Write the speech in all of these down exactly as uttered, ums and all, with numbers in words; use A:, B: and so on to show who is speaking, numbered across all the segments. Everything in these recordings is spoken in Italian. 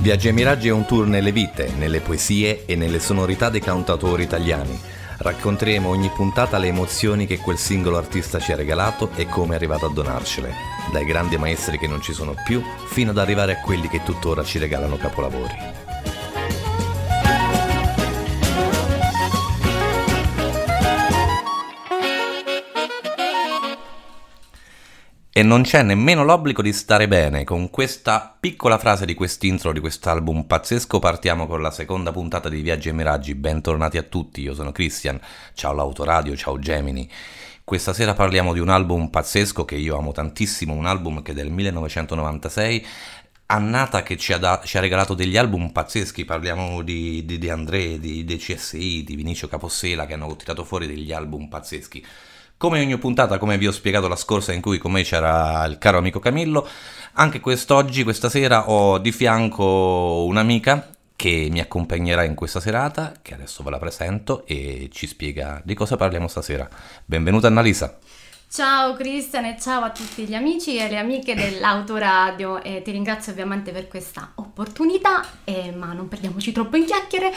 A: Viaggi ai Miraggi è un tour nelle vite, nelle poesie e nelle sonorità dei cantautori italiani. Racconteremo ogni puntata le emozioni che quel singolo artista ci ha regalato e come è arrivato a donarcele, dai grandi maestri che non ci sono più fino ad arrivare a quelli che tuttora ci regalano capolavori. E non c'è nemmeno l'obbligo di stare bene. Con questa piccola frase di quest'intro di quest'album pazzesco partiamo con la seconda puntata di Viaggi e Miraggi. Bentornati a tutti, io sono Christian, ciao l'Autoradio, ciao Gemini. Questa sera parliamo di un album pazzesco che io amo tantissimo, un album che è del millenovecentonovantasei, annata che ci ha, da, ci ha regalato degli album pazzeschi. Parliamo di, di De André, di, di C S I, di Vinicio Capossela, che hanno tirato fuori degli album pazzeschi. Come ogni puntata, come vi ho spiegato la scorsa in cui con me c'era il caro amico Camillo, anche quest'oggi, questa sera, ho di fianco un'amica che mi accompagnerà in questa serata, che adesso ve la presento e ci spiega di cosa parliamo stasera. Benvenuta Annalisa.
B: Ciao Cristian e ciao a tutti gli amici e le amiche dell'Autoradio, e ti ringrazio ovviamente per questa opportunità, eh, ma non perdiamoci troppo in chiacchiere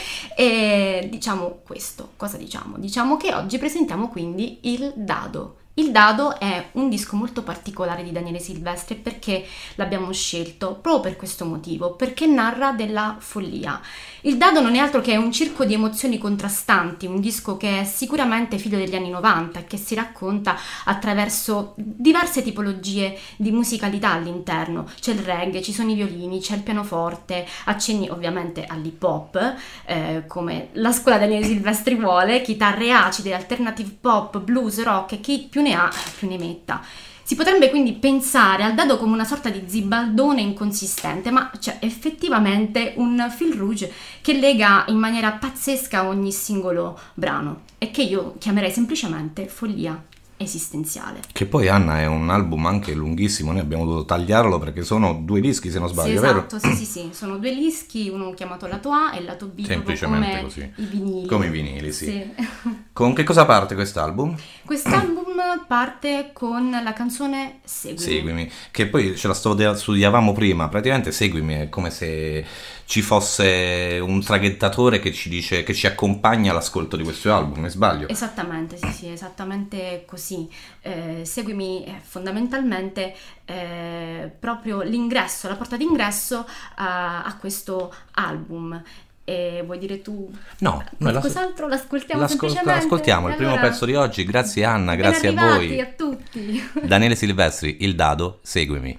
B: e diciamo questo, cosa diciamo? Diciamo che oggi presentiamo quindi Il Dado. Il Dado è un disco molto particolare di Daniele Silvestri perché l'abbiamo scelto proprio per questo motivo, perché narra della follia. Il Dado non è altro che un circo di emozioni contrastanti, un disco che è sicuramente figlio degli anni novanta e che si racconta attraverso diverse tipologie di musicalità all'interno. C'è il reggae, ci sono i violini, c'è il pianoforte, accenni ovviamente all'hip hop, eh, come la scuola Daniele Silvestri vuole, chitarre acide, alternative pop, blues, rock e chi più ne ha più ne metta. Si potrebbe quindi pensare al Dado come una sorta di zibaldone inconsistente, ma c'è effettivamente un fil rouge che lega in maniera pazzesca ogni singolo brano e che io chiamerei semplicemente follia esistenziale.
A: Che poi, Anna, è un album anche lunghissimo, noi abbiamo dovuto tagliarlo perché sono due dischi, se non sbaglio,
B: sì,
A: vero?
B: Esatto, sì, sì, sì, sono due dischi, uno chiamato lato A e lato B,
A: semplicemente
B: come
A: così.
B: I vinili.
A: Come i vinili, sì.
B: sì.
A: Con che cosa parte quest'album?
B: Quest'album parte con la canzone Seguimi.
A: Seguimi, che poi ce la studiavamo prima, praticamente Seguimi è come se ci fosse un traghettatore che ci dice, che ci accompagna all'ascolto di questo album, mi sbaglio?
B: Esattamente, sì, sì, esattamente così. Eh, Seguimi è fondamentalmente eh, proprio l'ingresso, la porta d'ingresso a, a questo album. E vuoi dire tu?
A: No, noi
B: qualcos'altro l'ascoltiamo
A: l'ascol-
B: semplicemente?
A: L'ascoltiamo, il
B: allora,
A: primo pezzo di oggi. Grazie Anna,
B: ben
A: grazie a voi.
B: a tutti.
A: Daniele Silvestri, Il Dado, Seguimi.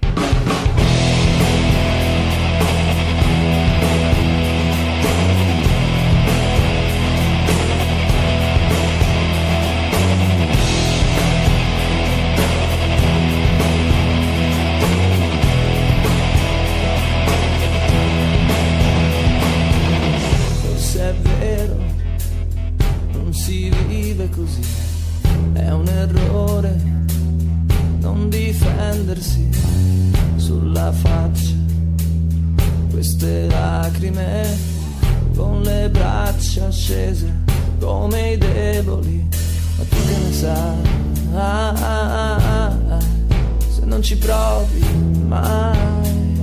C: È un errore non difendersi sulla faccia, queste lacrime con le braccia scese come i deboli, ma tu che ne sai, ah, ah, ah, ah, se non ci provi mai.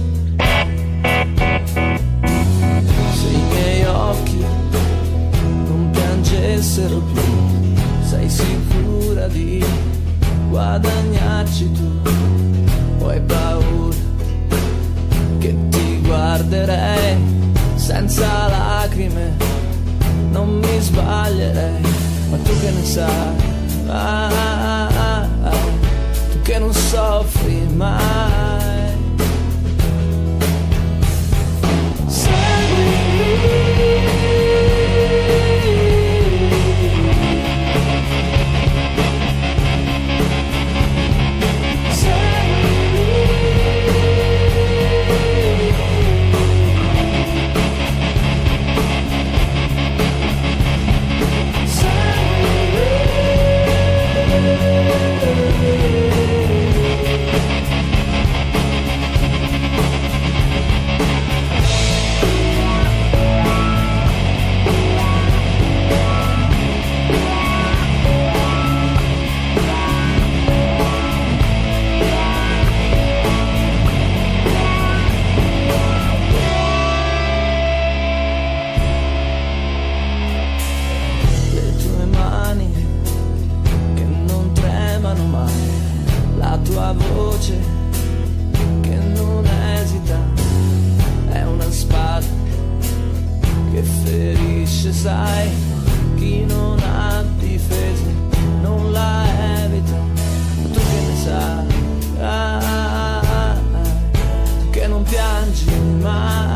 C: Se i miei occhi non piangessero più, sei sicura di guadagnarci tu? O hai paura che ti guarderei senza lacrime? Non mi sbaglierei, ma tu che ne sai? Ah, ah, ah, ah, tu che non soffri mai. la tua voce che non esita, è una spada che ferisce, sai, chi non ha difese non la evita. Tu che ne sai, che non piangi mai.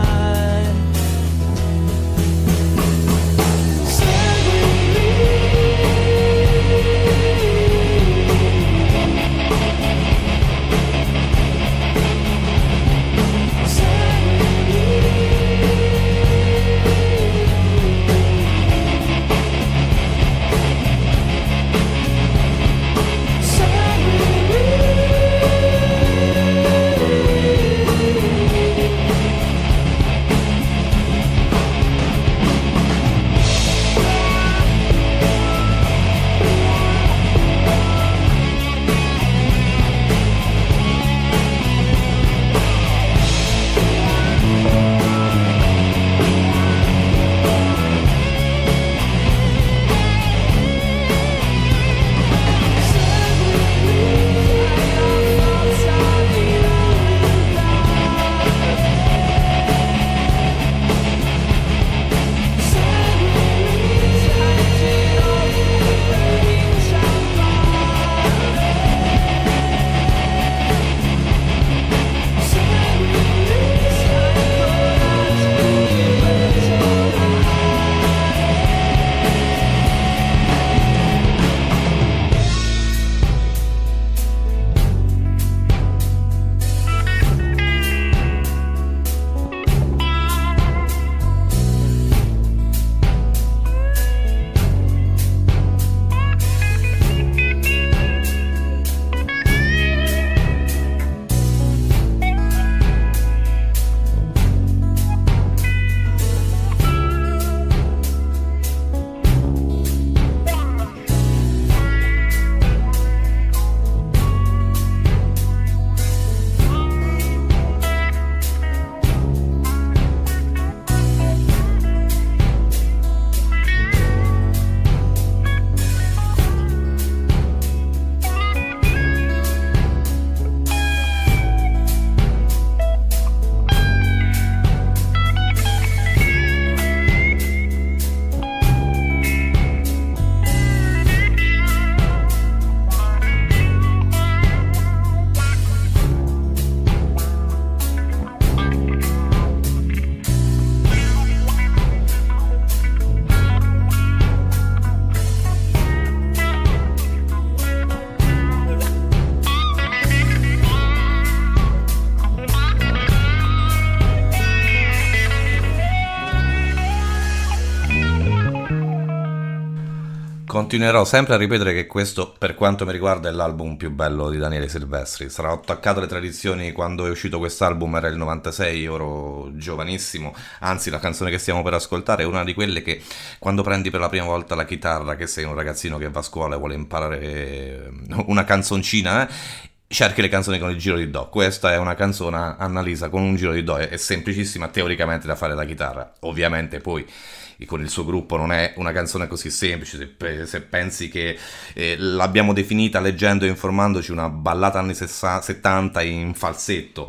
A: Continuerò sempre a ripetere che questo, per quanto mi riguarda, è l'album più bello di Daniele Silvestri. Sarò attaccato alle tradizioni. Quando è uscito quest'album era il novantasei, io ero giovanissimo, anzi la canzone che stiamo per ascoltare è una di quelle che quando prendi per la prima volta la chitarra, che sei un ragazzino che va a scuola e vuole imparare una canzoncina, eh, cerchi le canzoni con il giro di do. Questa è una canzone annalisa con un giro di do, è semplicissima teoricamente da fare la chitarra. Ovviamente poi con il suo gruppo non è una canzone così semplice, se, se pensi che eh, l'abbiamo definita leggendo e informandoci una ballata anni settanta in falsetto.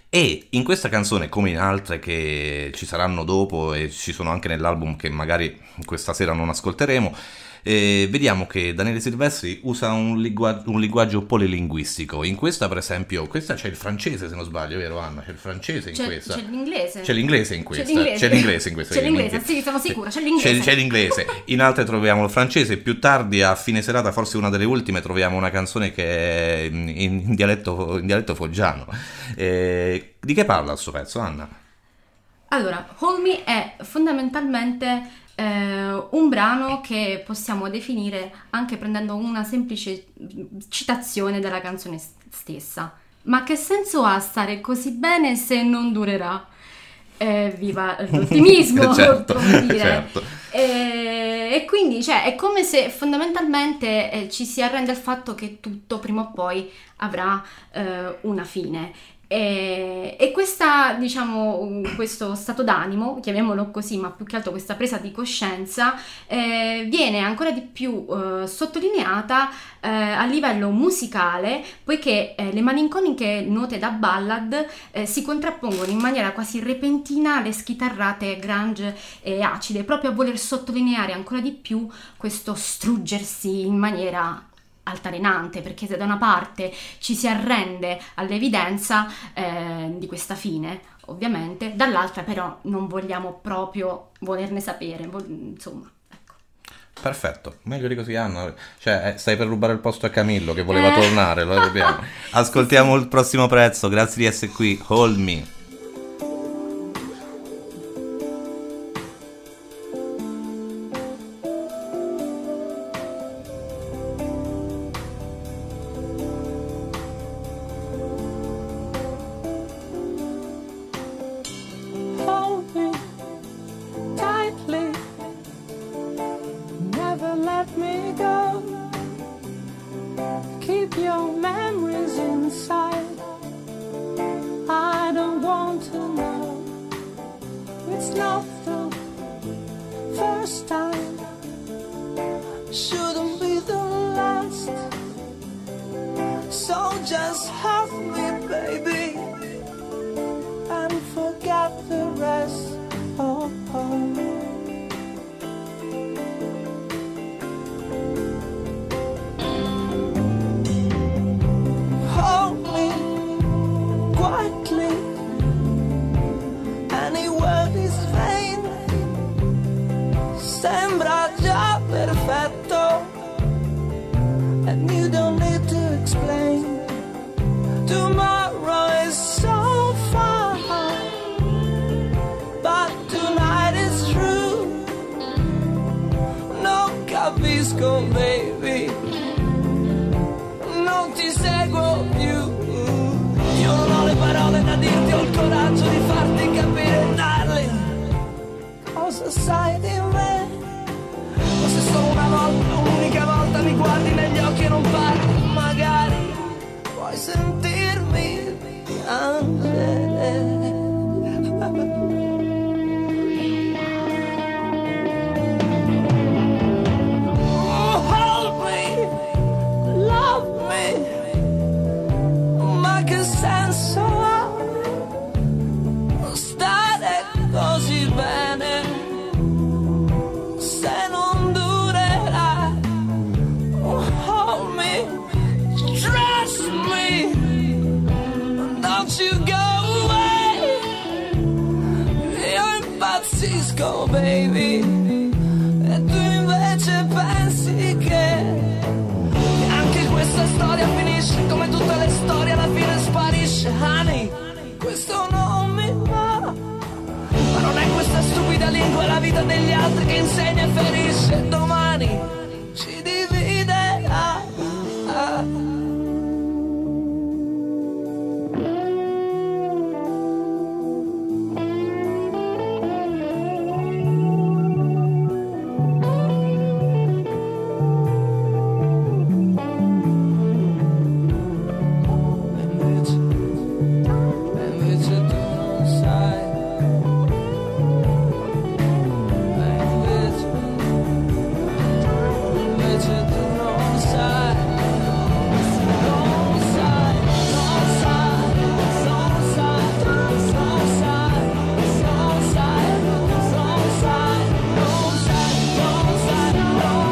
A: E in questa canzone, come in altre che ci saranno dopo e ci sono anche nell'album che magari questa sera non ascolteremo, eh, vediamo che Daniele Silvestri usa un, lingua- un linguaggio polilinguistico. In questa, per esempio, questa c'è il francese, se non sbaglio, vero Anna? C'è il francese in
B: c'è,
A: questa.
B: C'è l'inglese.
A: C'è l'inglese in questa.
B: C'è l'inglese,
A: c'è l'inglese in questa.
B: C'è l'inglese, sì, sono sicura, c'è l'inglese.
A: C'è, c'è l'inglese. In altre troviamo il francese. Più tardi, a fine serata, forse una delle ultime, troviamo una canzone che è in, in, dialetto, in dialetto foggiano. Eh, di che parla questo pezzo, Anna?
B: Allora, Hold Me è fondamentalmente eh, un brano che possiamo definire anche prendendo una semplice citazione della canzone stessa. Ma che senso ha stare così bene se non durerà? Eh, viva l'ottimismo,
A: certo,
B: dire.
A: certo.
B: E, e quindi cioè, è come se fondamentalmente eh, ci si arrende al fatto che tutto prima o poi avrà eh, una fine. E, e questa, diciamo, questo stato d'animo, chiamiamolo così, ma più che altro questa presa di coscienza, eh, viene ancora di più eh, sottolineata eh, a livello musicale, poiché eh, le malinconiche note da ballad eh, si contrappongono in maniera quasi repentina alle schitarrate grunge e acide, proprio a voler sottolineare ancora di più questo struggersi in maniera altalenante, perché se da una parte ci si arrende all'evidenza eh, di questa fine, ovviamente, dall'altra però non vogliamo proprio volerne sapere, vol- insomma, ecco.
A: Perfetto, meglio di così, Anna. Cioè, eh, stai per rubare il posto a Camillo che voleva
B: Eh.
A: tornare, lo sappiamo. Ascoltiamo
B: Sì, sì.
A: il prossimo pezzo, grazie di essere qui, Hold Me.
C: Hold me tightly, never let me go. Keep your memories inside. I don't want to know. It's not the first time, shouldn't be the last. So just hug me, baby, and forget the rest. Oh, oh. Hold me quietly. Any word is vain. Sembra già perfetto, and you don't need to explain. Tomorrow is so far, but tonight is true. No capisco, baby, non ti seguo più. Io non ho le parole da dirti, ho il coraggio di farti capire, darling, cosa sai di me. Ma se solo una volta, un'unica volta mi guardi negli occhi e non parli, magari puoi sentirmi piangere. Oh, hold me, love me, ma che senso ha stare così bene se non durerà? Oh, hold me, trust me, don't you go away. Io impazzisco, baby, e tu invece pensi che anche questa storia finisce come tutte le storie, alla fine sparisce. Honey, questo non mi va, ma non è questa stupida lingua la vita degli altri che insegna e ferisce. Domani ci dividerà. Invece, invece tu non sai. Invece, invece tu non sai. Non sai, non sai, non sai, non sai, non sai, non sai, non sai, non sai, non sai, non sai,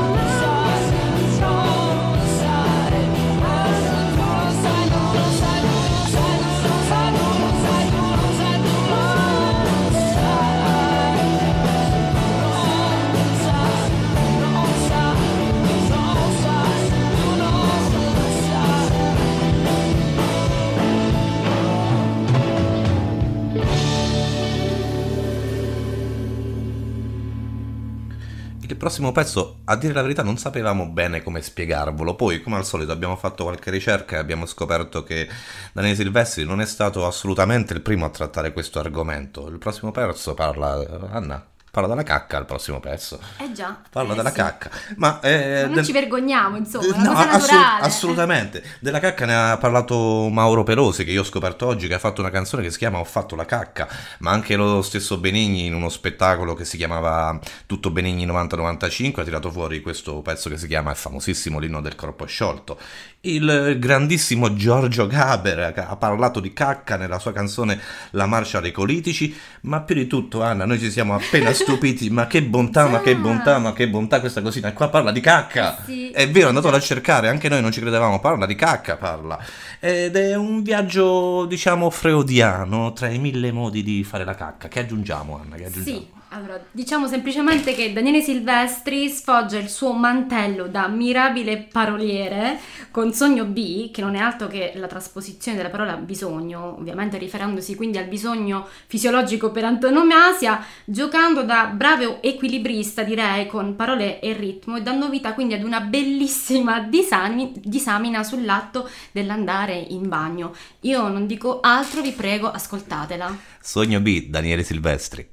A: Il prossimo pezzo, a dire la verità, non sapevamo bene come spiegarvelo. Poi, come al solito, abbiamo fatto qualche ricerca e abbiamo scoperto che Daniele Silvestri non è stato assolutamente il primo a trattare questo argomento. Il prossimo pezzo parla... Anna? Parla della cacca al prossimo pezzo.
B: Eh già.
A: Parla
B: eh
A: della
B: sì.
A: cacca. Ma eh,
B: non
A: del...
B: ci vergogniamo, insomma, è una
A: no,
B: cosa
A: assolut-
B: naturale.
A: assolutamente. Della cacca ne ha parlato Mauro Perosi, che io ho scoperto oggi, che ha fatto una canzone che si chiama Ho fatto la cacca, ma anche lo stesso Benigni in uno spettacolo che si chiamava Tutto Benigni novanta novantacinque ha tirato fuori questo pezzo che si chiama il famosissimo L'inno del corpo sciolto. Il grandissimo Giorgio Gaber ha parlato di cacca nella sua canzone La marcia dei colitici, ma più di tutto, Anna, noi ci siamo appena stupiti, ma che bontà, ma che bontà, ma che bontà questa cosina, e qua parla di cacca,
B: Eh sì.
A: è vero, è andato a cercare, anche noi non ci credevamo, parla di cacca, parla, ed è un viaggio, diciamo, freudiano, tra i mille modi di fare la cacca. Che aggiungiamo, Anna, che aggiungiamo?
B: Sì, allora diciamo semplicemente che Daniele Silvestri sfoggia il suo mantello da mirabile paroliere con Sogno B, che non è altro che la trasposizione della parola bisogno, ovviamente riferendosi quindi al bisogno fisiologico per antonomasia, giocando da bravo equilibrista, direi, con parole e ritmo, e dando vita quindi ad una bellissima disami- disamina sull'atto dell'andare in bagno. Io non dico altro, vi prego, ascoltatela.
A: Sogno B, Daniele Silvestri.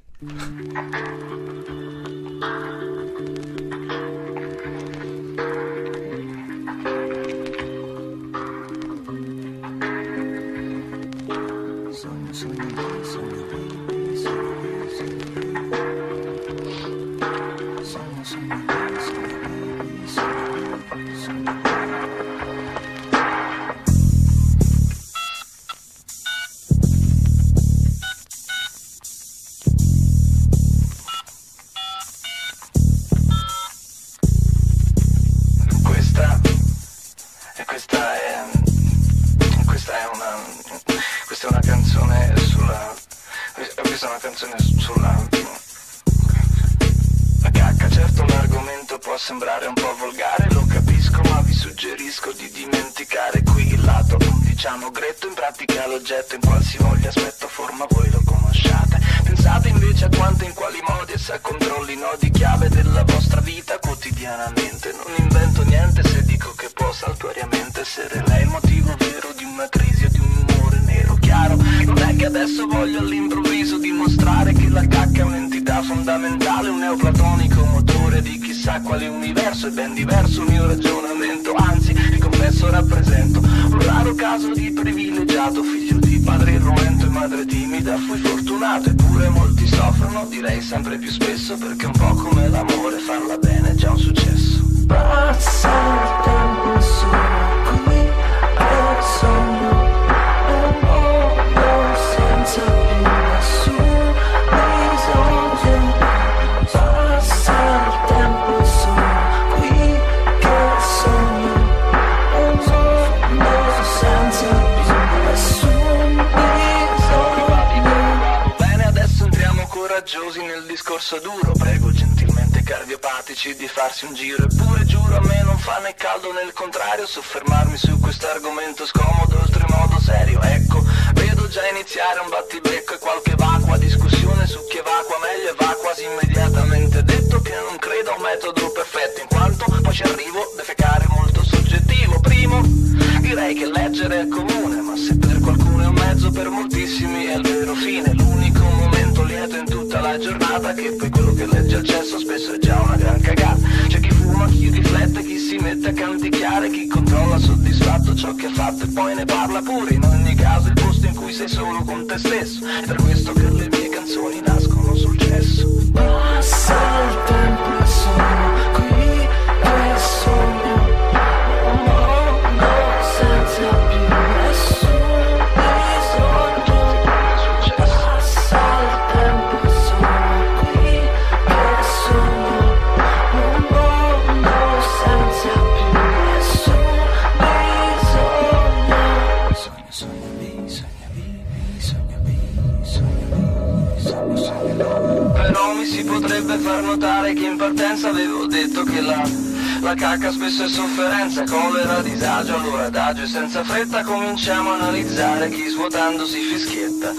C: Sogno, sogno, sogno, sogno, sogno, sogno, sogno. Questa e questa è questa è una questa è una canzone sulla questa è una canzone sulla la cacca. Certo l'argomento può sembrare un po' volgare, lo capisco, ma vi suggerisco di dimenticare qui il lato, diciamo, gretto. In pratica l'oggetto in qualsivoglia aspetto forma voi lo conosciate. Pensate invece a quanto, in quali modi essa controlli i nodi chiave della vostra vita quotidianamente. Non invento niente se dico che può saltuariamente essere lei il motivo vero di una crisi o di un umore nero. Chiaro, non è che adesso voglio all'improvviso dimostrare che la cacca è un'entità fondamentale, un neoplatonico motore di chissà quale universo. È ben diverso il mio ragionamento, anzi vi confesso rappresento un raro caso di privilegiato, figlio di padre irruento e madre timida. Fui fortunato, eppure molti soffrono, direi sempre più spesso, perché un po' come l'amore, farla bene è già un successo. Passa il tempo, sono qui e sogno un mondo senza più nessun bisogno. Passa il tempo, sono qui che sogno un mondo senza più nessun bisogno. Bene, adesso entriamo coraggiosi nel discorso duro. Prego gentilmente cardiopatici di farsi un giro. Eppure giuro, a me non fa né caldo né il contrario soffermarmi su questo argomento scomodo, oltremodo serio. Ecco, vedo già iniziare un battibecco e qualche vacua discussione su chi evacua meglio e va quasi immediatamente detto che non credo a un metodo perfetto, in quanto poi ci arrivo, defecare è molto soggettivo. Primo, direi che leggere è comune, ma se per qualcuno è un mezzo, per moltissimi è il vero fine, l'unico momento lieto in tutta la giornata, che poi quello che legge al cesso spesso è già una gran cagata. C'è chi fuma, chi riflette, chi si mette a canticchiare, chi controlla soddisfatto ciò che ha fatto e poi ne parla pure. In ogni caso il posto in cui sei solo con te stesso, è per questo che le mie canzoni nascono sul cesso. Passa il tempo e sono qui e sogno un mondo senza più nessun bisogno. Passa il tempo e sono qui e sogno un mondo senza più nessun bisogno. Sogno, sogno B, sogno B, sogno B, sogno B, sogno, sogno B. Però mi si potrebbe far notare che in partenza avevo detto che la, la cacca spesso è sofferenza, collera, disagio. Allora adagio e senza fretta cominciamo a analizzare chi svuotandosi fischietta.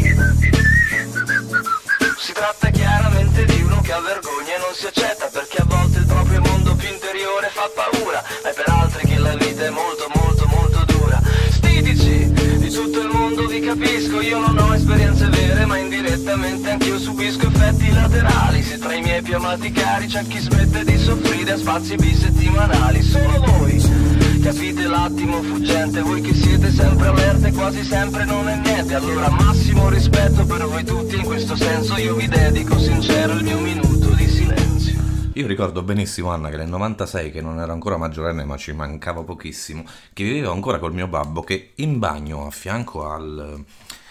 C: Si tratta chiaramente di uno che ha vergogna e non si accetta, perché a volte il proprio mondo più interiore fa paura, ma è per altri che la vita è molto molto molto dura. Stitici, di tutto il mondo vi capisco, io non ho esperienze vere, ma in diretta lentamente anch'io subisco effetti laterali. Se tra i miei più amati cari c'è chi smette di soffrire a spazi bisettimanali. Solo voi capite l'attimo fuggente, voi che siete sempre allerte, quasi sempre non è niente. Allora massimo rispetto per voi tutti, in questo senso io vi dedico sincero il mio minuto di silenzio.
A: Io ricordo benissimo, Anna, che nel novantasei, che non ero ancora maggiorenne ma ci mancava pochissimo, che vivevo ancora col mio babbo, che in bagno a fianco al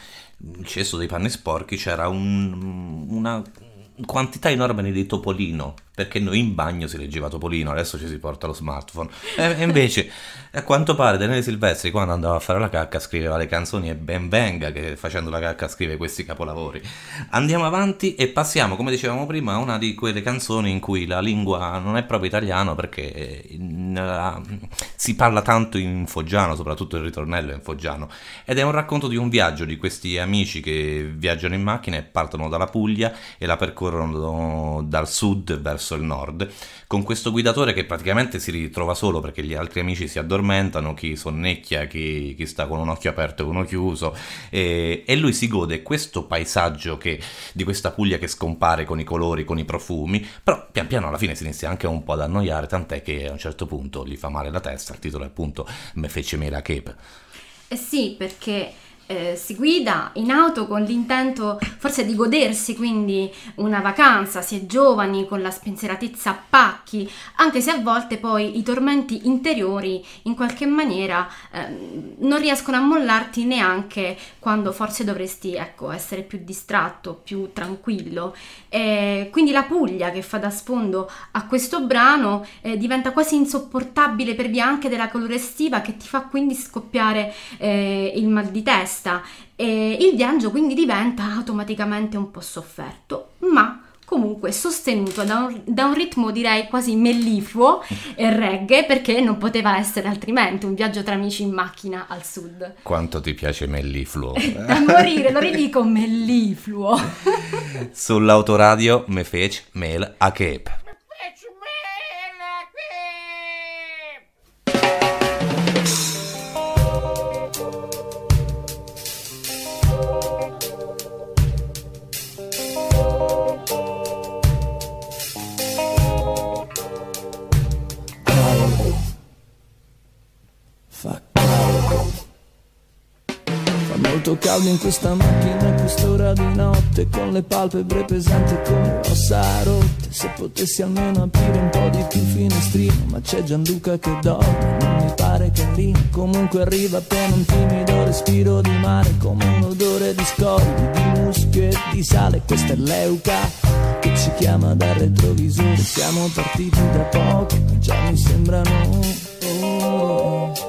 A: cesso dei panni sporchi c'era un, una quantità enorme di Topolino, perché noi in bagno si leggeva Topolino, adesso ci si porta lo smartphone. E invece, a quanto pare, Daniele Silvestri, quando andava a fare la cacca, scriveva le canzoni e ben venga che facendo la cacca scrive questi capolavori. Andiamo avanti e passiamo, come dicevamo prima, a una di quelle canzoni in cui la lingua non è proprio italiano, perché in, uh, si parla tanto in foggiano, soprattutto il ritornello è in foggiano, ed è un racconto di un viaggio di questi amici che viaggiano in macchina e partono dalla Puglia e la percorrono dal sud verso il nord, con questo guidatore che praticamente si ritrova solo perché gli altri amici si addormentano, chi sonnecchia, chi, chi sta con un occhio aperto e uno chiuso, e, e lui si gode questo paesaggio che, di questa Puglia che scompare con i colori, con i profumi, però pian piano alla fine si inizia anche un po' ad annoiare, tant'è che a un certo punto gli fa male la testa. Il titolo è appunto Me fece male a cape.
B: Eh sì, perché Eh, si guida in auto con l'intento forse di godersi quindi una vacanza, si è giovani, con la spensieratezza a pacchi, anche se a volte poi i tormenti interiori in qualche maniera eh, non riescono a mollarti neanche quando forse dovresti, ecco, essere più distratto, più tranquillo. Eh, quindi la Puglia, che fa da sfondo a questo brano, eh, diventa quasi insopportabile per via anche della calore estiva, che ti fa quindi scoppiare eh, il mal di testa. E il viaggio quindi diventa automaticamente un po' sofferto, ma comunque sostenuto da un, da un ritmo direi quasi mellifluo e reggae, perché non poteva essere altrimenti un viaggio tra amici in macchina al sud.
A: Quanto ti piace mellifluo?
B: Da morire, lo ridico, mellifluo.
A: Sull'autoradio Me fece male a cape.
C: Molto caldo in questa macchina a quest'ora di notte, con le palpebre pesanti come ossa rotte. Se potessi almeno aprire un po' di più finestrino, ma c'è Gianluca che dorme, non mi pare carino. Comunque arriva appena un timido respiro di mare, come un odore di scogli, di muschio e di sale. Questa è l'Euca che ci chiama dal retrovisore. Siamo partiti da poco, ma già mi sembrano ore.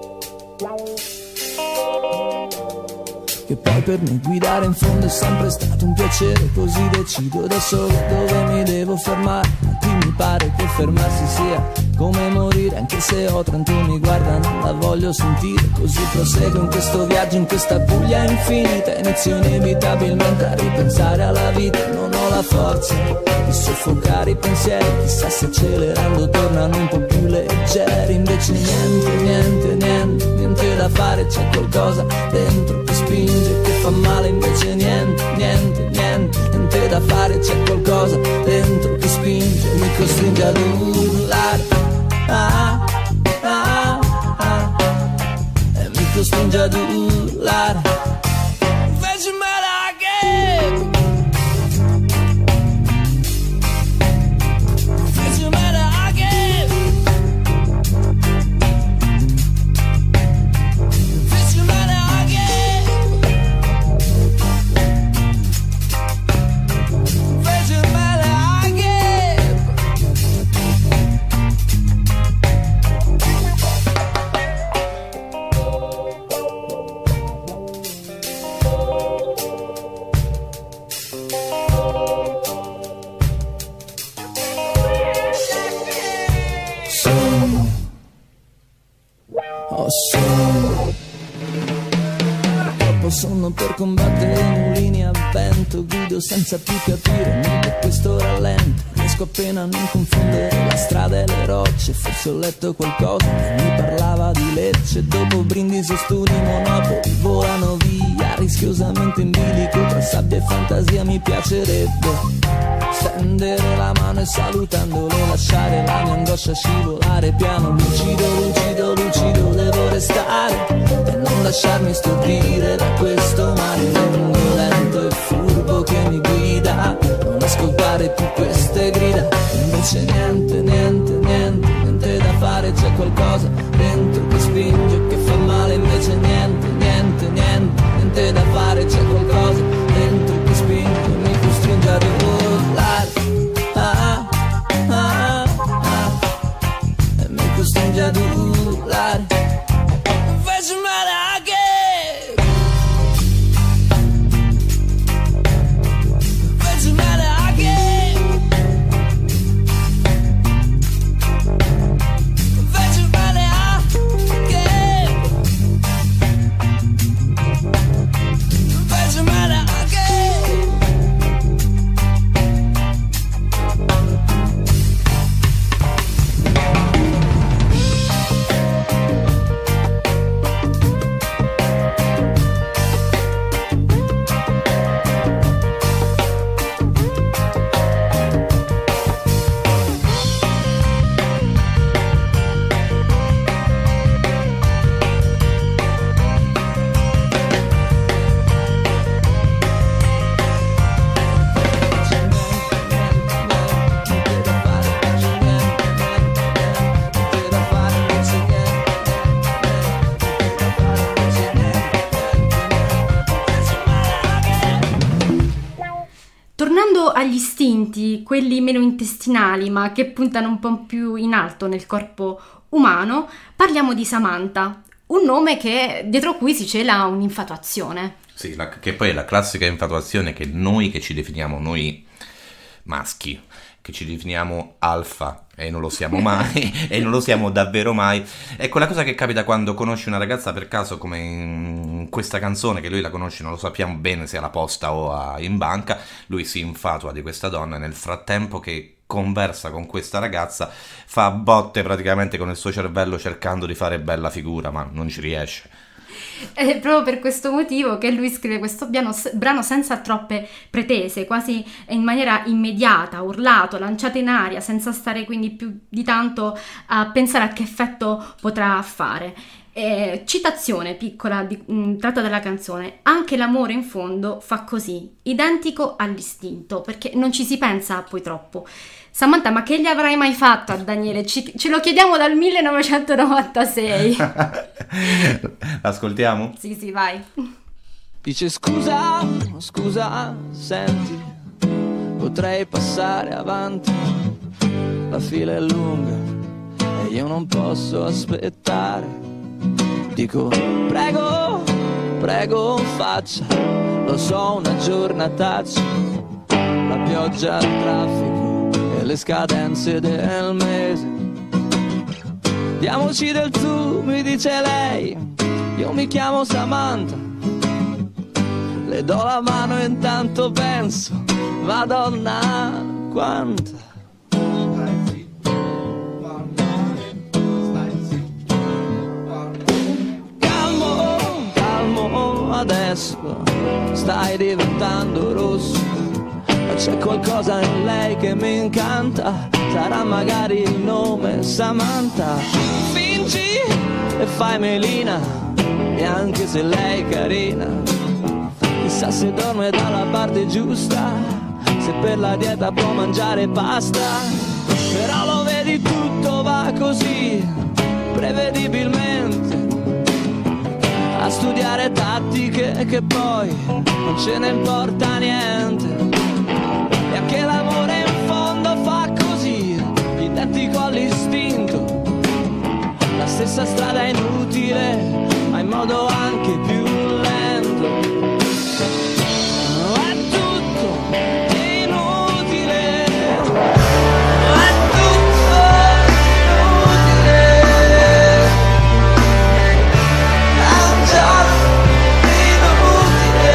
C: Che poi per me guidare in fondo è sempre stato un piacere, così decido da solo dove mi devo fermare. Ma qui mi pare che fermarsi sia come morire, anche se ho trentuno mi guarda, non la voglio sentire. Così proseguo in questo viaggio, in questa Puglia infinita. Inizio inevitabilmente a ripensare alla vita, non ho la forza di soffocare i pensieri, chissà se accelerando tornano un po' più leggeri. Invece niente, niente, niente, niente da fare, c'è qualcosa dentro che spinge, che fa male. Invece niente, niente, niente, niente da fare, c'è qualcosa dentro che spinge, mi costringe ad urlare, ah, ah, ah, e mi costringe ad urlare. Invece me la che sonno per combattere i mulini a vento, guido senza più capire niente, questo rallento, riesco appena a non confondere la strada e le rocce. Forse ho letto qualcosa che mi parlava di Lecce, dopo Brindisi o studi Monopoli volano via, rischiosamente in bilico, tra sabbia e fantasia mi piacerebbe stendere la mano e salutandole lasciare la mia angoscia scivolare piano. Lucido, lucido, lucido devo restare e non lasciarmi stupire da questo mare lungo, lento e furbo che mi guida. Non ascoltare più queste grida, invece niente, niente, niente, niente da fare. C'è qualcosa dentro che spinge e che fa male, invece niente, niente, niente, niente da fare. C'è qualcosa dentro che spinge e mi costringe a urlare, ah, ah, ah, e mi costringe ad urlare. Faccio male anche, faccio male anche, faccio male anche, faccio male anche.
B: Tornando agli istinti, quelli meno intestinali ma che puntano un po' più in alto nel corpo umano, parliamo di Samantha, un nome che, dietro cui si cela un'infatuazione.
A: Sì, la, che poi è la classica infatuazione che noi che ci definiamo noi maschi, che ci definiamo alfa e non lo siamo mai e non lo siamo davvero mai, è quella cosa che capita quando conosci una ragazza per caso, come in questa canzone, che lui la conosce, non lo sappiamo bene se alla posta o a, in banca. Lui si infatua di questa donna e nel frattempo che conversa con questa ragazza fa botte praticamente con il suo cervello cercando di fare bella figura, ma non ci riesce.
B: È proprio per questo motivo che lui scrive questo brano, brano senza troppe pretese, quasi in maniera immediata, urlato, lanciato in aria, senza stare quindi più di tanto a pensare a che effetto potrà fare. Eh, citazione piccola di, mh, tratta dalla canzone: anche l'amore in fondo fa così, identico all'istinto, perché non ci si pensa poi troppo. Samantha, ma che gli avrai mai fatto a Daniele? Ci, ce lo chiediamo dal millenovecentonovantasei.
A: Ascoltiamo?
B: Sì, sì, vai.
C: Dice scusa, scusa, senti, potrei passare avanti, la fila è lunga e io non posso aspettare. Dico prego, prego faccia, lo so una giornataccia, la pioggia, il traffico e le scadenze del mese. Diamoci del tu, mi dice lei, io mi chiamo Samantha, le do la mano e intanto penso, Madonna quanta. Calmo, calmo adesso, stai diventando rosso. C'è qualcosa in lei che mi incanta, sarà magari il nome Samantha. Fingi e fai melina, e anche se lei è carina, chissà se dorme dalla parte giusta, se per la dieta può mangiare pasta. Però lo vedi, tutto va così, prevedibilmente, a studiare tattiche che poi non ce ne importa niente. E anche l'amore in fondo fa così, identico all'istinto, la stessa strada è inutile, ma in modo anche più lento. È tutto inutile, è tutto inutile, è un gioco inutile.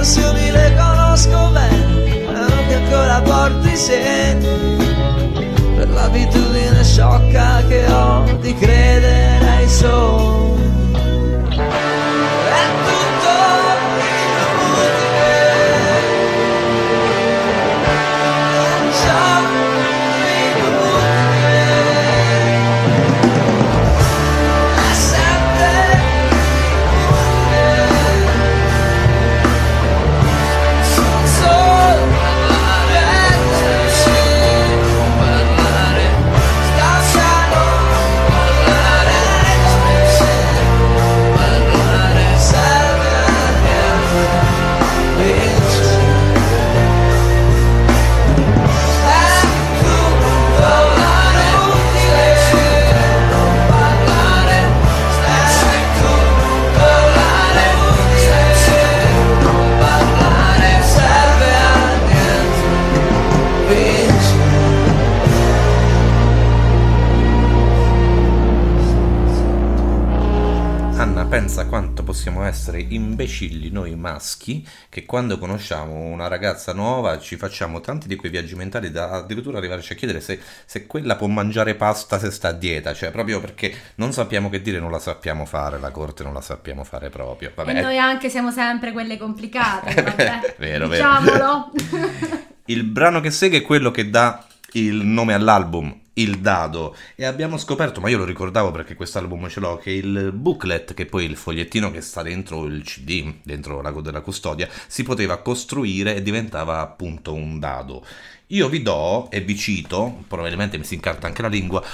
C: passioni le conosco bene, ma non che ancora porti segni, per l'abitudine sciocca che ho di credere ai sogni. È tutto inutile, ciò inutile, è sempre inutile, sono solo parlarci, parlare, sta non parlare, parlare serve a niente, vince. È tutto inutile, non parlare, è tutto inutile, non parlare serve a niente, vince.
A: Anna, pensa quanto possiamo essere imbecilli noi maschi, che quando conosciamo una ragazza nuova ci facciamo tanti di quei viaggi mentali da addirittura arrivarci a chiedere se, se quella può mangiare pasta se sta a dieta, cioè proprio perché non sappiamo che dire, non la sappiamo fare, la corte non la sappiamo fare proprio. Vabbè.
B: E noi anche siamo sempre quelle complicate, vabbè,
A: Vero, vero.
B: diciamolo.
A: Il brano che segue è quello che dà il nome all'album, Il Dado, e abbiamo scoperto, ma io lo ricordavo perché quest'album ce l'ho, che il booklet, che poi il fogliettino che sta dentro il C D, dentro la della custodia, si poteva costruire e diventava appunto un dado. Io vi do, e vi cito, probabilmente mi si incarta anche la lingua,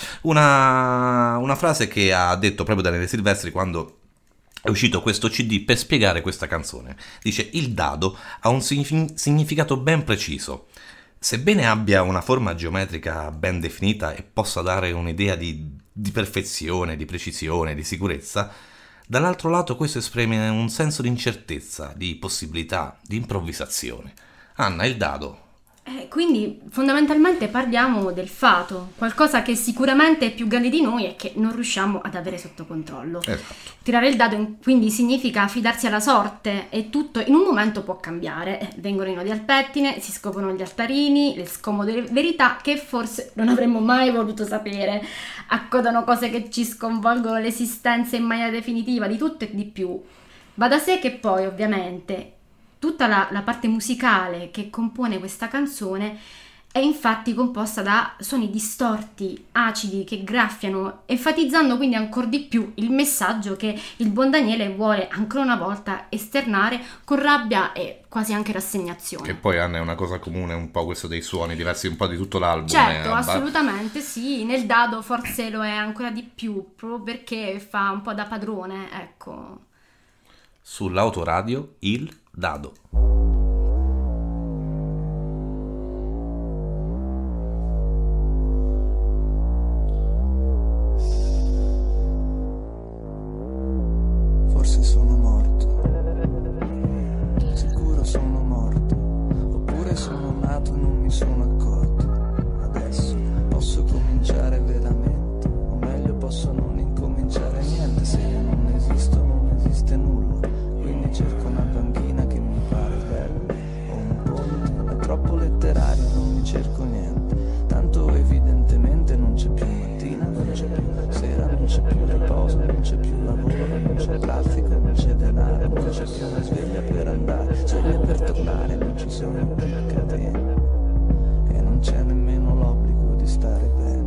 A: una, una frase che ha detto proprio Daniele Silvestri quando è uscito questo C D per spiegare questa canzone. Dice: il dado ha un signifi- significato ben preciso. Sebbene abbia una forma geometrica ben definita e possa dare un'idea di, di perfezione, di precisione, di sicurezza, dall'altro lato questo esprime un senso di incertezza, di possibilità, di improvvisazione. Anna, il dado.
B: Eh, quindi fondamentalmente parliamo del fato, qualcosa che sicuramente è più grande di noi e che non riusciamo ad avere sotto controllo.
A: Esatto.
B: Tirare il dado in- quindi significa affidarsi alla sorte e tutto in un momento può cambiare. Eh, vengono i nodi al pettine, si scoprono gli altarini, le scomode verità che forse non avremmo mai voluto sapere. Accodano cose che ci sconvolgono l'esistenza in maniera definitiva, di tutto e di più. Va da sé che poi ovviamente tutta la, la parte musicale che compone questa canzone è infatti composta da suoni distorti, acidi, che graffiano, enfatizzando quindi ancora di più il messaggio che il buon Daniele vuole ancora una volta esternare con rabbia e quasi anche rassegnazione.
A: Che poi, Anna, è una cosa comune un po' questo dei suoni diversi un po' di tutto l'album.
B: Certo,
A: eh,
B: assolutamente sì, nel dado forse lo è ancora di più, proprio perché fa un po' da padrone, ecco.
A: Sull'autoradio, Il Dado.
C: Forse sono morto, sicuro sono morto, oppure sono nato e non mi sono accorto. Adesso posso cominciare veramente, o meglio posso non incominciare niente. Se io non esisto non esiste nulla, quindi cerco una banchina che mi pare bella, o un ponte, è troppo letterario, non mi cerco niente. Tanto evidentemente non c'è più mattina, non c'è più sera, non c'è più riposo, non c'è più lavoro, non c'è traffico, non c'è denaro, non c'è più una sveglia per andare, sveglia per tornare, non ci sono più catene e non c'è nemmeno l'obbligo di stare bene.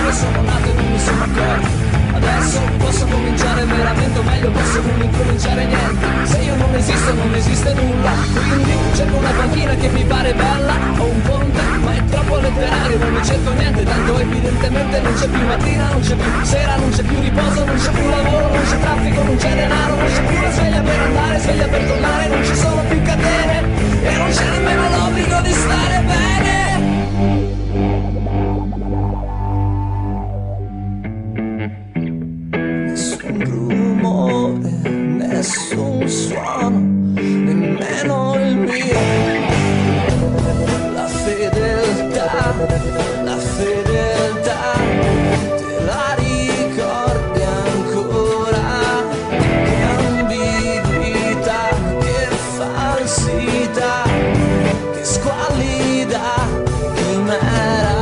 C: dove sono nato e non mi sono accorto. Adesso posso cominciare veramente, o meglio posso non incominciare niente. Se io non esisto non esiste nulla, quindi cerco una panchina che mi pare bella, o un ponte, ma è troppo letterario, non mi cerco niente, tanto evidentemente non c'è più mattina, non c'è più sera, non c'è più riposo, non c'è più lavoro, non c'è traffico, non c'è denaro, non c'è più la sveglia per andare, sveglia per tornare, non ci sono più catene e non c'è nemmeno l'obbligo di stare bene. Nessun rumore, nessun suono, nemmeno il mio. La fedeltà, la fedeltà, te la ricordi ancora? Che ambiguità, che falsità, che squallida chimera.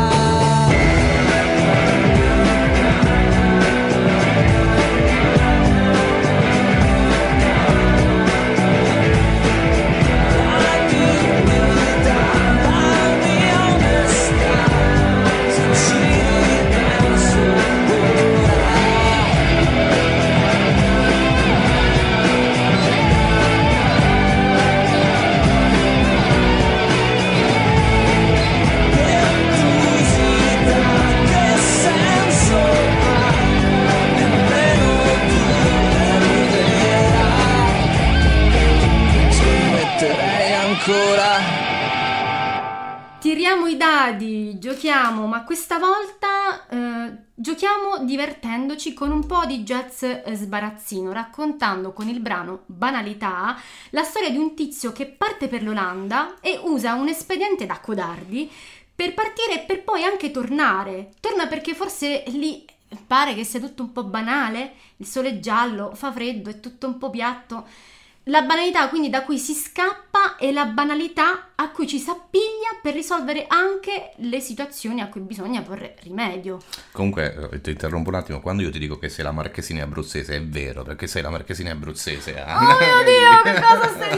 B: Tiriamo i dadi, giochiamo, ma questa volta eh, giochiamo divertendoci con un po' di jazz eh, sbarazzino, raccontando con il brano Banalità la storia di un tizio che parte per l'Olanda e usa un espediente da codardi per partire e per poi anche tornare. Torna perché forse lì pare che sia tutto un po' banale, il sole è giallo, fa freddo, è tutto un po' piatto. La banalità quindi da cui si scappa e la banalità a cui ci si appiglia per risolvere anche le situazioni a cui bisogna porre rimedio.
A: Comunque, ti interrompo un attimo, quando io ti dico che sei la Marchesina abruzzese è vero, perché sei la Marchesina abruzzese.
B: Oh mio Dio, che cosa stai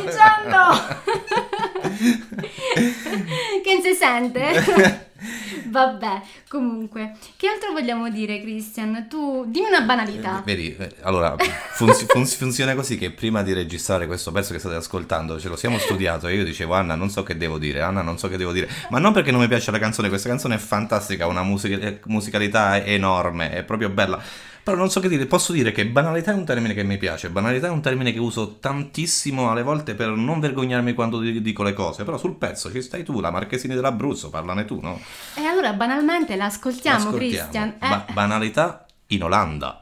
B: dicendo? Che non si sente? Vabbè, comunque, che altro vogliamo dire, Christian? Tu dimmi una banalità.
A: Vedi, allora funzi- funzi- funziona così che prima di registrare questo pezzo che state ascoltando ce lo siamo studiato e io dicevo Anna non so che devo dire, Anna non so che devo dire, ma non perché non mi piace la canzone, questa canzone è fantastica, ha una music- musicalità enorme, è proprio bella. Però non so che dire, posso dire che banalità è un termine che mi piace, banalità è un termine che uso tantissimo alle volte per non vergognarmi quando dico le cose, però sul pezzo ci stai tu, la Marchesina dell'Abruzzo, parlane tu, no?
B: E allora banalmente l'ascoltiamo,
A: L'ascoltiamo.
B: Christian. Eh.
A: Ba- banalità in Olanda.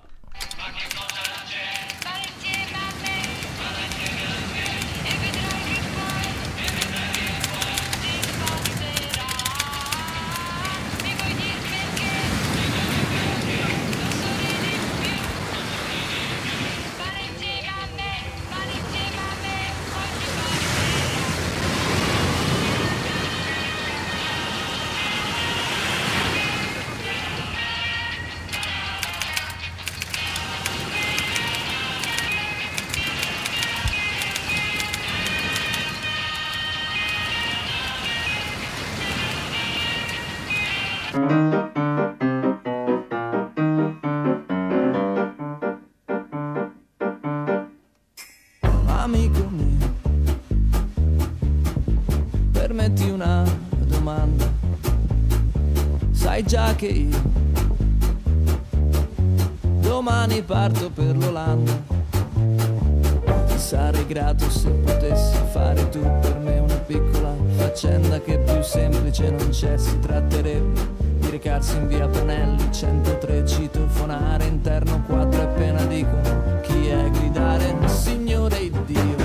C: Amico mio, permetti una domanda. Sai già che io domani parto per l'Olanda. Ti sarei grato se potessi fare tu per me una piccola faccenda che più semplice non c'è. Si tratterebbe di recarsi in via Panelli centotré, citofonare interno quattro e appena dicono chi è gridare Signore Dio,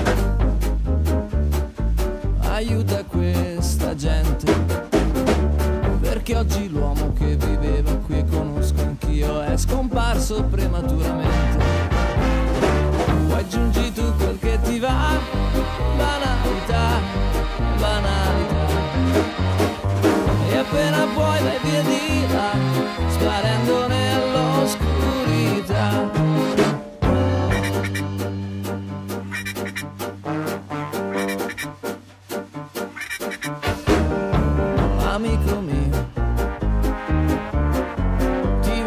C: aiuta questa gente, perché oggi l'uomo che viveva qui conosco anch'io è scomparso prematuramente. Poi aggiungi tu quel che ti va, banalità, banalità, e appena puoi vai via di là, sparendo nell'oscurità. Amico mio, ti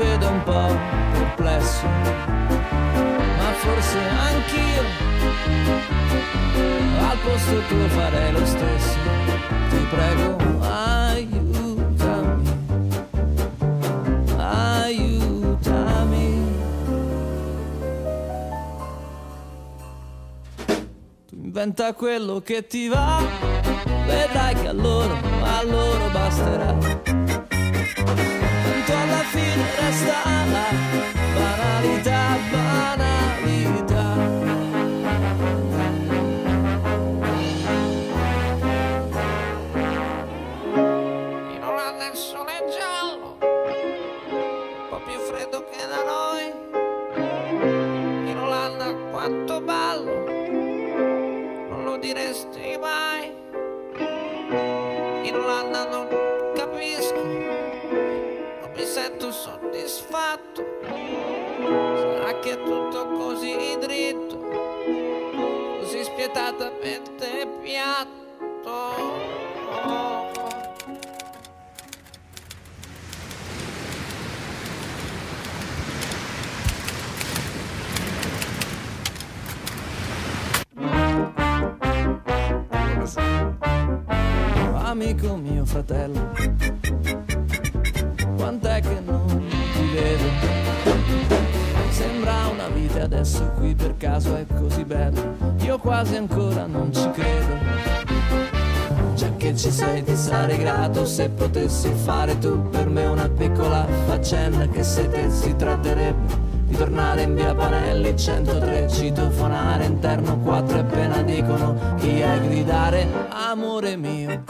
C: inventa quello che ti va, vedrai che a loro, a loro basterà. Tanto alla fine resta la banalità, banalità.
D: In Olanda il sole è giallo, un po' più freddo che da noi. In Olanda quanto ballo, non lo diresti mai. In Olanda non capisco, non mi sento soddisfatto. Sarà che è tutto così dritto, così spietatamente piatto.
C: Amico mio fratello, quant'è che non ti vedo? Sembra una vita adesso qui per caso è così bello, io quasi ancora non ci credo. Già che ci sei ti sarei grato se potessi fare tu per me una piccola faccenda che se te si tratterebbe di tornare in via Panelli centotré, citofonare interno quattro e appena dicono chi è gridare amore mio.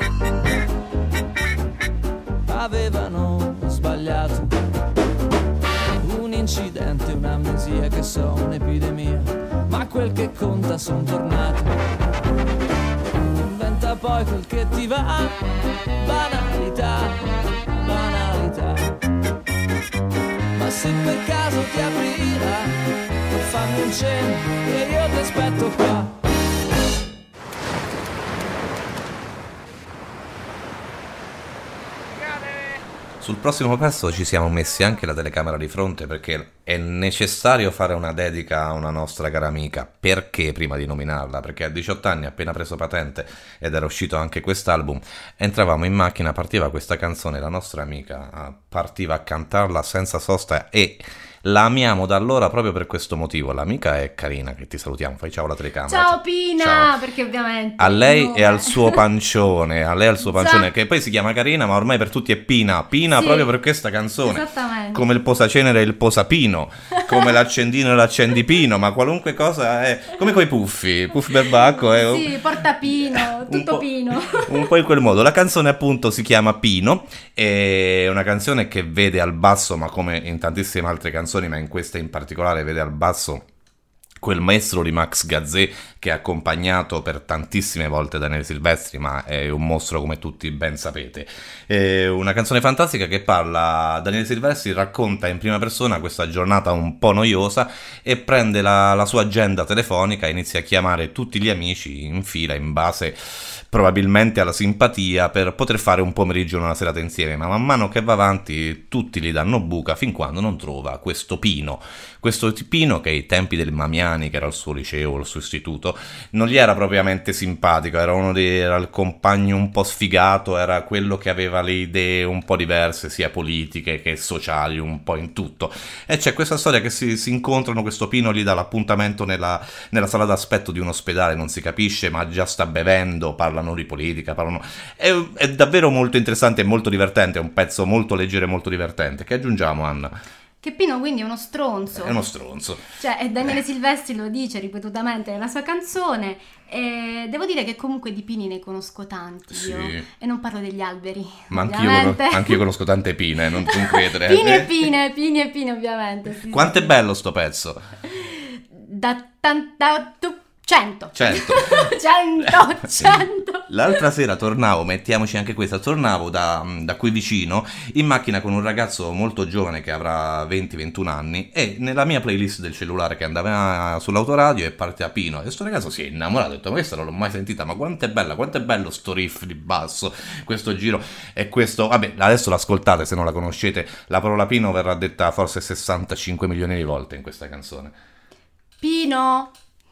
C: Avevano sbagliato, un incidente, un'amnesia, che so, un'epidemia, ma quel che conta son tornato. Inventa poi quel che ti va, banalità, banalità. Ma se per caso ti aprirà, fammi un cenno e io ti aspetto qua.
A: Sul prossimo pezzo ci siamo messi anche la telecamera di fronte perché è necessario fare una dedica a una nostra cara amica. Perché prima di nominarla? Perché a diciotto anni, appena preso patente ed era uscito anche quest'album, entravamo in macchina, partiva questa canzone, la nostra amica partiva a cantarla senza sosta e la amiamo da allora proprio per questo motivo. L'amica è Carina, che ti salutiamo, fai ciao alla telecamera.
B: Ciao Pina, ciao. Perché ovviamente
A: a lei e al suo pancione, a lei e al suo pancione,
B: esatto.
A: Che poi si chiama Carina ma ormai per tutti è Pina, Pina sì, proprio per questa canzone.
B: Esattamente.
A: Come il posacenere e il posapino, come l'accendino e l'accendipino, ma qualunque cosa è, come coi puffi, puffi perbacco è
B: sì, portapino, tutto pino.
A: Un po' in quel modo. La canzone appunto si chiama Pino, è una canzone che vede al basso, ma come in tantissime altre canzoni, ma in questa in particolare vede al basso quel maestro di Max Gazzè che ha accompagnato per tantissime volte Daniele Silvestri, ma è un mostro come tutti ben sapete. È una canzone fantastica che parla, Daniele Silvestri racconta in prima persona questa giornata un po' noiosa e prende la, la sua agenda telefonica e inizia a chiamare tutti gli amici in fila in base probabilmente alla simpatia per poter fare un pomeriggio o una serata insieme, ma man mano che va avanti tutti gli danno buca fin quando non trova questo Pino. Questo Pino che ai tempi del Mamiani, che era il suo liceo, il suo istituto, non gli era propriamente simpatico, era uno dei, era il compagno un po' sfigato, era quello che aveva le idee un po' diverse, sia politiche che sociali, un po' in tutto. E c'è questa storia che si, si incontrano, questo Pino gli dà l'appuntamento nella, nella sala d'aspetto di un ospedale, non si capisce, ma già sta bevendo, parlano di politica, parlano... È, è davvero molto interessante e molto divertente, è un pezzo molto leggero e molto divertente. Che aggiungiamo, Anna?
B: Che Pino quindi è uno stronzo.
A: È uno stronzo.
B: Cioè, e Daniele Silvestri lo dice ripetutamente nella sua canzone. E devo dire che comunque di pini ne conosco tanti
A: sì.
B: io. E non parlo degli alberi.
A: Ma anch'io, anch'io conosco tante pine, non, non credere.
B: Pini e pine, pini e pine ovviamente. Sì,
A: Quanto
B: sì.
A: è bello sto pezzo?
B: Da tanta... cento.
A: cento.
B: cento. cento.
A: L'altra sera tornavo, mettiamoci anche questa, tornavo da, da qui vicino in macchina con un ragazzo molto giovane che avrà venti ventuno anni e nella mia playlist del cellulare che andava sull'autoradio e parte a Pino e sto ragazzo si è innamorato, ha detto ma questa non l'ho mai sentita, ma quanto è bella, quanto è bello sto riff di basso, questo giro e questo, vabbè adesso l'ascoltate se non la conoscete, la parola Pino verrà detta forse sessantacinque milioni di volte in questa canzone.
B: Pino...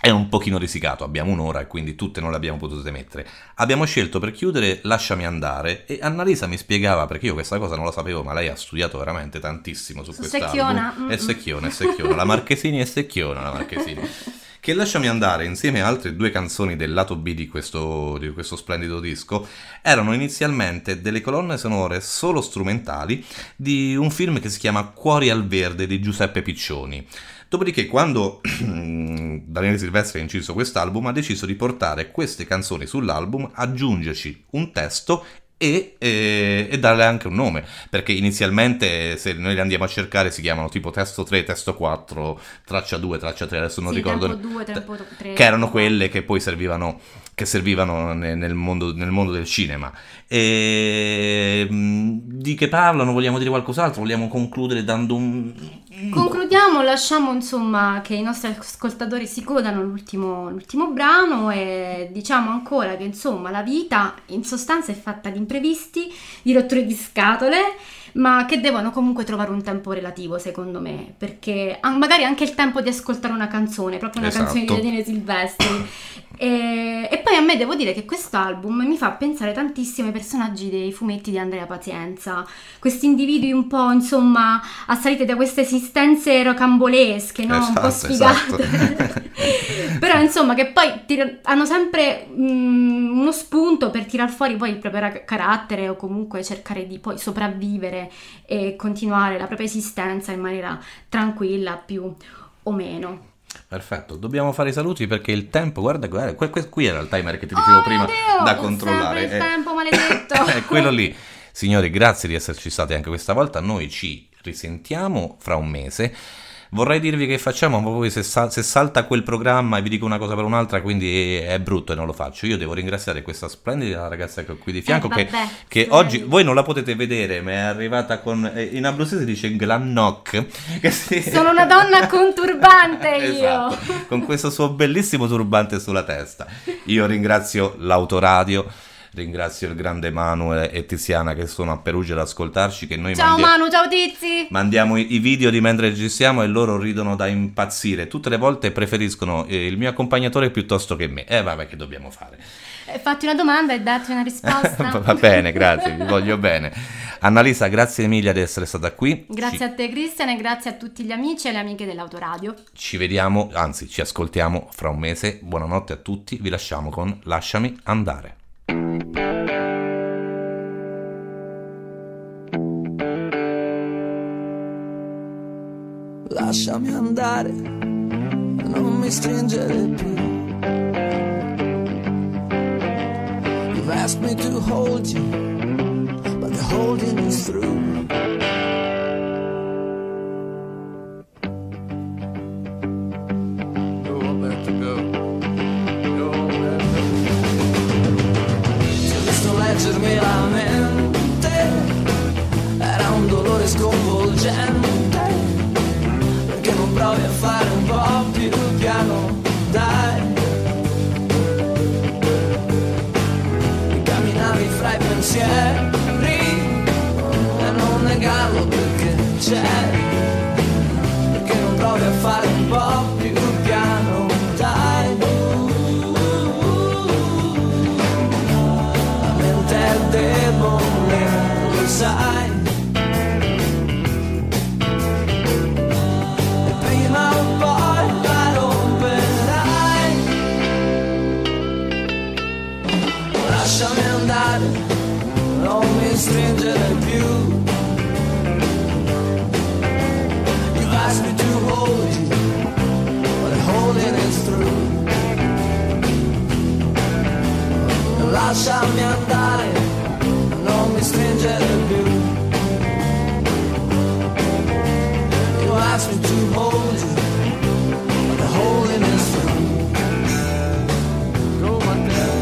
A: è un pochino risicato, abbiamo un'ora e quindi tutte non le abbiamo potute mettere. Abbiamo scelto per chiudere Lasciami andare e Annalisa mi spiegava, perché io questa cosa non la sapevo, ma lei ha studiato veramente tantissimo su, su quest'album.
B: Secchiona.
A: È Secchiona, è Secchiona, la Marchesini è Secchiona, la Marchesini. Che Lasciami andare, insieme a altre due canzoni del lato B di questo, di questo splendido disco, erano inizialmente delle colonne sonore solo strumentali di un film che si chiama Cuori al verde di Giuseppe Piccioni. Dopodiché, quando Daniele Silvestri ha inciso quest'album, ha deciso di portare queste canzoni sull'album, aggiungerci un testo e, e, e darle anche un nome, perché inizialmente, se noi le andiamo a cercare, si chiamano tipo testo tre, testo quattro, traccia due, traccia tre, adesso non
B: sì,
A: ricordo,
B: tempo due, tempo tre,
A: che erano quelle che poi servivano che servivano nel mondo, nel mondo del cinema. E di che parlano? Vogliamo dire qualcos'altro? Vogliamo concludere dando un...
B: Concludiamo, lasciamo insomma che i nostri ascoltatori si godano l'ultimo, l'ultimo brano e diciamo ancora che insomma la vita in sostanza è fatta di imprevisti, di rotture di scatole, ma che devono comunque trovare un tempo relativo, secondo me, perché magari anche il tempo di ascoltare una canzone, proprio una
A: esatto.
B: canzone di Daniele Silvestri. E, e poi a me devo dire che quest'album mi fa pensare tantissimo ai personaggi dei fumetti di Andrea Pazienza, questi individui un po' insomma assaliti da queste esistenze rocambolesche, no?
A: Esatto,
B: un po' sfigate,
A: esatto.
B: però insomma che poi tir- hanno sempre mh, uno spunto per tirar fuori poi il proprio ra- carattere o comunque cercare di poi sopravvivere e continuare la propria esistenza in maniera tranquilla più o meno.
A: Perfetto, dobbiamo fare i saluti perché il tempo, guarda, guarda que- que- qui era il timer che ti dicevo
B: oh,
A: prima
B: Dio,
A: da controllare.
B: Il
A: è,
B: tempo maledetto.
A: È quello lì. Signori, grazie di esserci stati anche questa volta. Noi ci risentiamo fra un mese. Vorrei dirvi che facciamo, ma poi se, sal- se salta quel programma e vi dico una cosa per un'altra, quindi è brutto e non lo faccio. Io devo ringraziare questa splendida ragazza che ho qui di fianco,
B: eh, vabbè,
A: che, che
B: sì.
A: oggi voi non la potete vedere, ma è arrivata con, eh, in abruzzese dice glannoc, che si...
B: Sono una donna con turbante io.
A: Esatto, con questo suo bellissimo turbante sulla testa. Io ringrazio l'autoradio, ringrazio il grande Manuel e Tiziana che sono a Perugia ad ascoltarci, che noi
B: Ciao
A: mandi-
B: Manu, ciao Tizi.
A: mandiamo i, i video di mentre registriamo e loro ridono da impazzire. Tutte le volte preferiscono eh, il mio accompagnatore piuttosto che me. Eh vabbè, che dobbiamo fare?
B: Eh, fatti una domanda e datti una risposta.
A: Va bene, grazie, vi voglio bene. Annalisa, grazie mille di essere stata qui.
B: Grazie
A: ci,
B: a te Cristian e grazie a tutti gli amici e le amiche dell'Autoradio.
A: ci vediamo, anzi ci ascoltiamo fra un mese. Buonanotte a tutti, vi lasciamo con Lasciami andare.
C: Lasciami andare, non mi stringere più. You've asked me to hold you, but the holding is through. Go Alberto, go. Go Alberto. Ti ho visto leggermi la mente, era un dolore sconvolgente. Perché non provi a fare un po' più piano, dai. E camminavi fra i pensieri e non negarlo perché c'è. Perché non provi a fare un po' più piano, dai. La mente è debole, lo sai. Lasciami andare, non mi stringere più. You've asked me to hold you, but the holding is through. Lasciami andare, non mi stringere più. You asked me to hold you, but the holding is through. Go Matteo.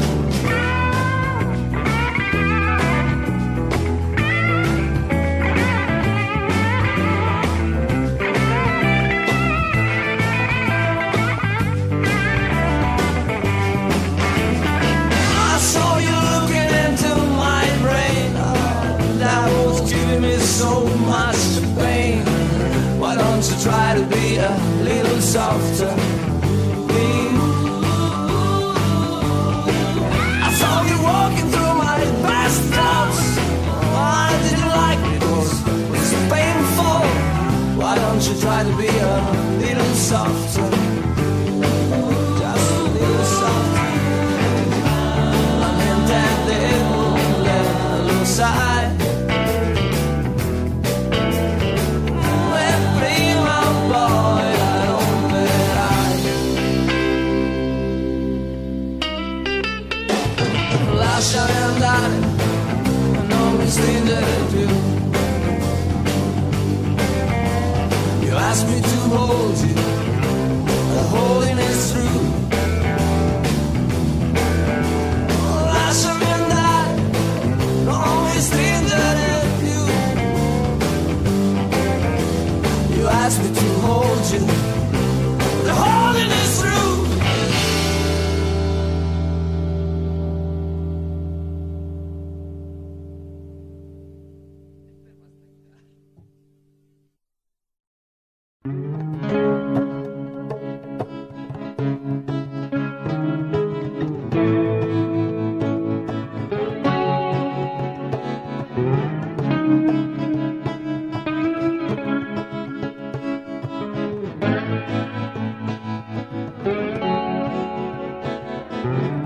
C: So much pain. Why don't you try to be a little softer? Be lasciami andare, non mi stringere più. You asked me to hold you, the holding is through. Lasciami andare, non mi stringere più. You asked me to hold you, the holding is through.
E: Thank you.